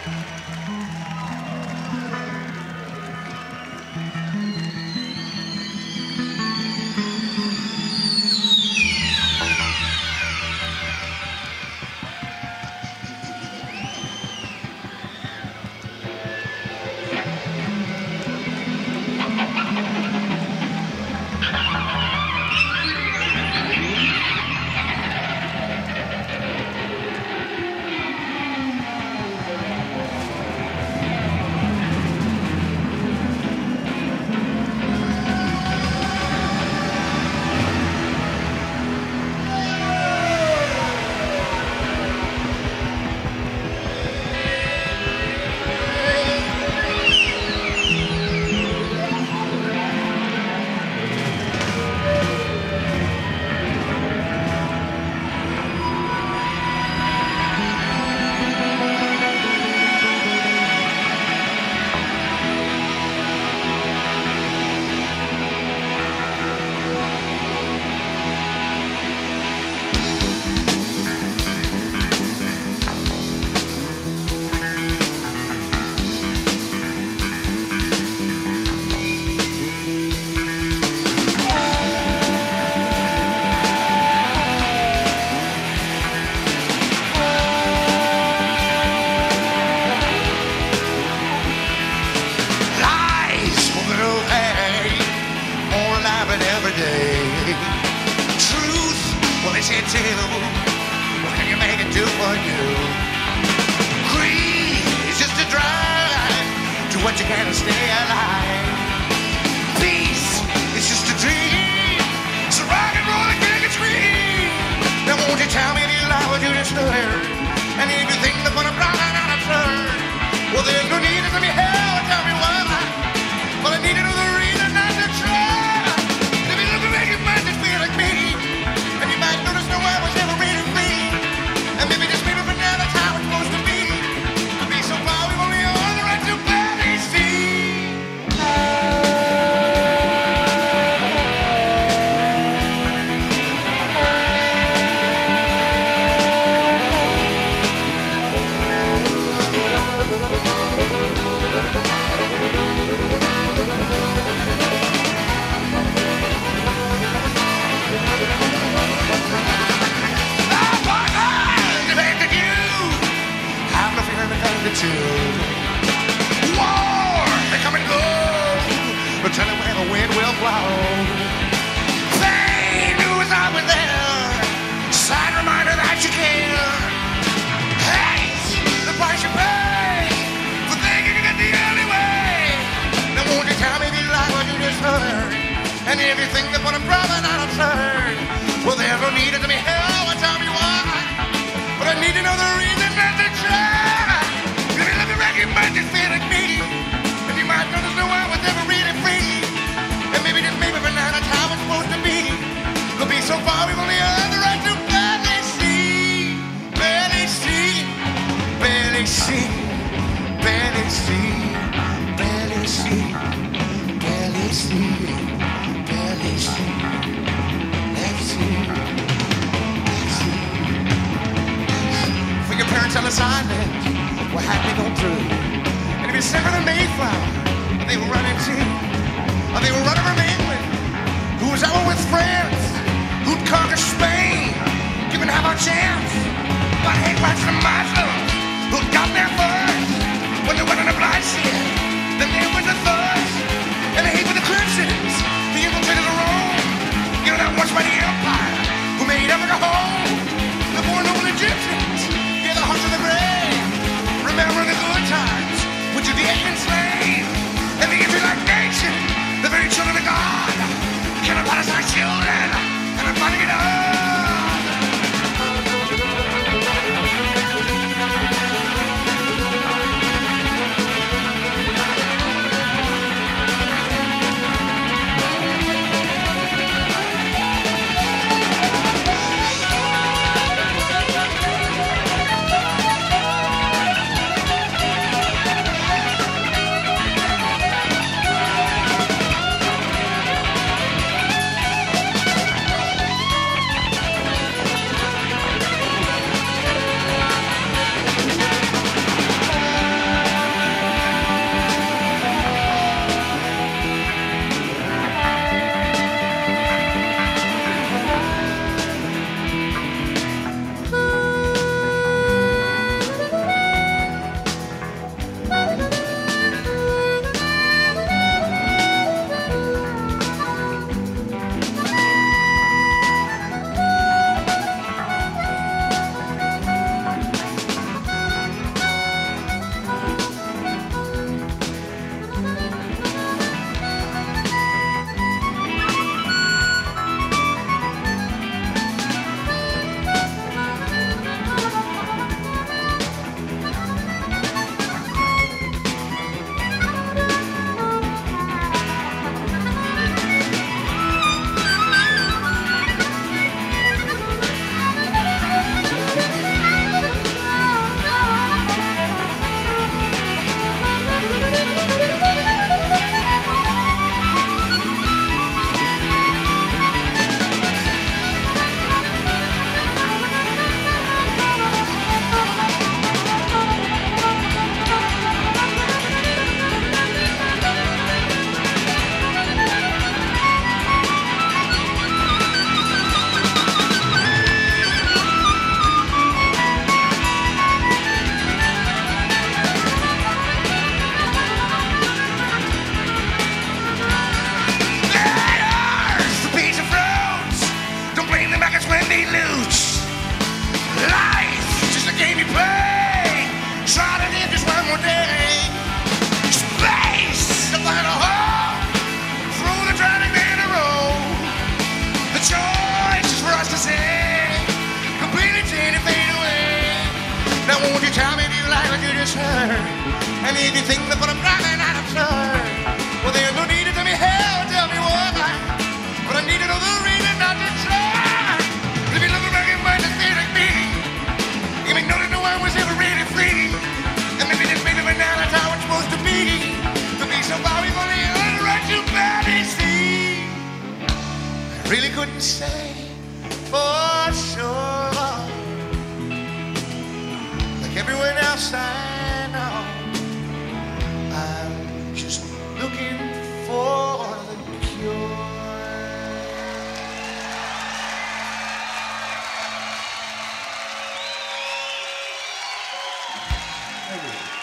Children, and I'm finding it out. Now won't you tell me, do you like what you just heard? And if you think that what I'm driving at absurd, well, there's no need to tell me how, tell me why. But I need to know the reason not to try. If you look around, you might just feel like me. You may know that no one was ever really free. And maybe just maybe right now that's how it's supposed to be. To be so far we've only earned the right to barely see. I really couldn't say for sure. Like everyone else I know, I'm just looking for the cure. Thank you.